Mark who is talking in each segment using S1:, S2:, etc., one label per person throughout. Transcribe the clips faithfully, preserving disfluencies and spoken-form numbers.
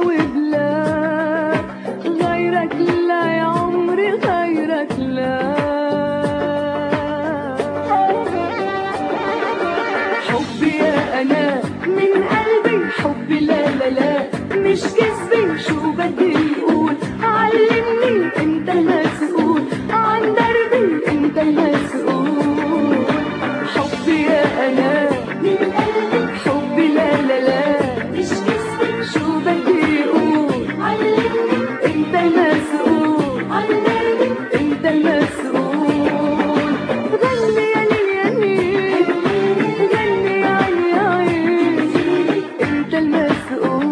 S1: تجاوب لا، غيرك لا يا عمري غيرك لا. حبي يا أنا من قلبي، حبي لا لا لا مش كذبي، شو بدي يقول علمني انت المسؤول عن دربي، انت المسؤول. حبي يا أنا من قلبي، حبي لا لا لا مش كذبي، شو بدي يقول علمني انت المسؤول عن دربي، انت المسؤول. غني يا ليالي غني يا عيني يا عيني، انت المسؤول.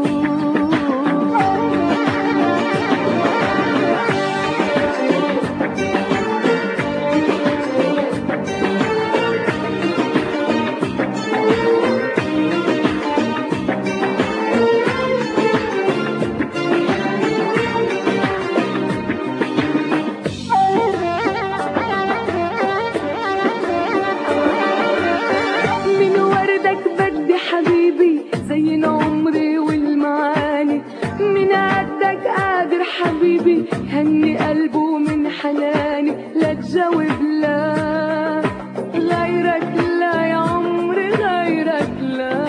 S1: من وردك بدي حبيبي زين عمري والمعاني، من قدك قادر حبيبي هني قلبه من حناني. لا تجاوب لا، غيرك لا يا عمري غيرك لا.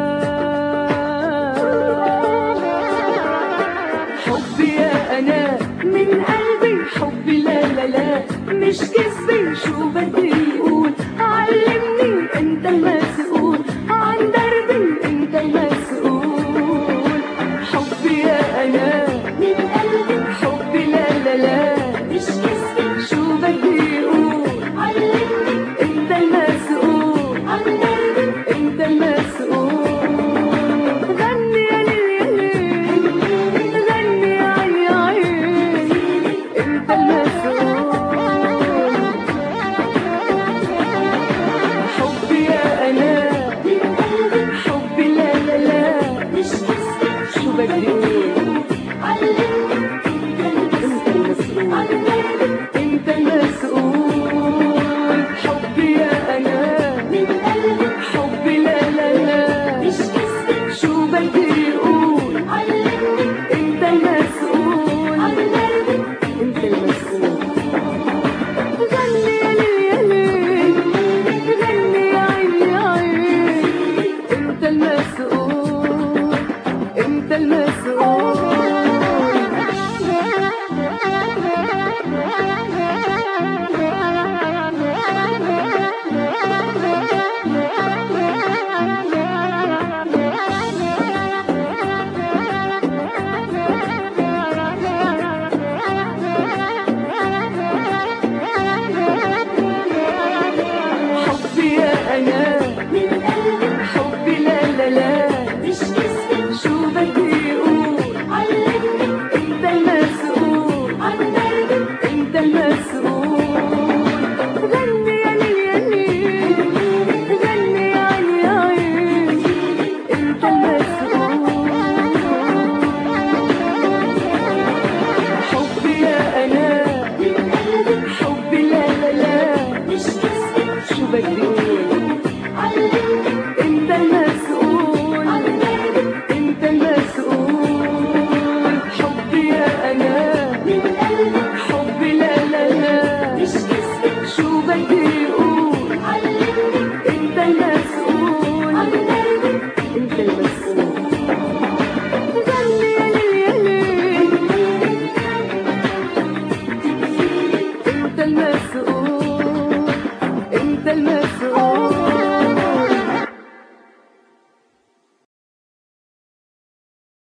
S1: حبي يا أنا من قلبي، حبي لا لا لا مش كذبي، شو بدي يقول علمني انت المسؤول عن دربي، انت المسؤول. حبي يا أنا من قلبي، حبي لا لا لا مش كذبي، شو بدي يقول علمني انت المسؤول عن دربي، انت المسؤول. غني يا ليالي غني يا عيني يا عيني، انت المسؤول. حبي يا أنا من قلبي، حبي لا لا لا مش كذبي، شو بدي يقول علمني انت المسؤول عن دربي، انت المسؤول. حبي يا أنا من قلبي، حبي لا لا لا مش كذبي، شو بدي يقول علمني انت المسؤول عن دربي، انت المسؤول. غني يا ليالي غني يا عيني يا عيني، انت المسؤول انت المسؤول.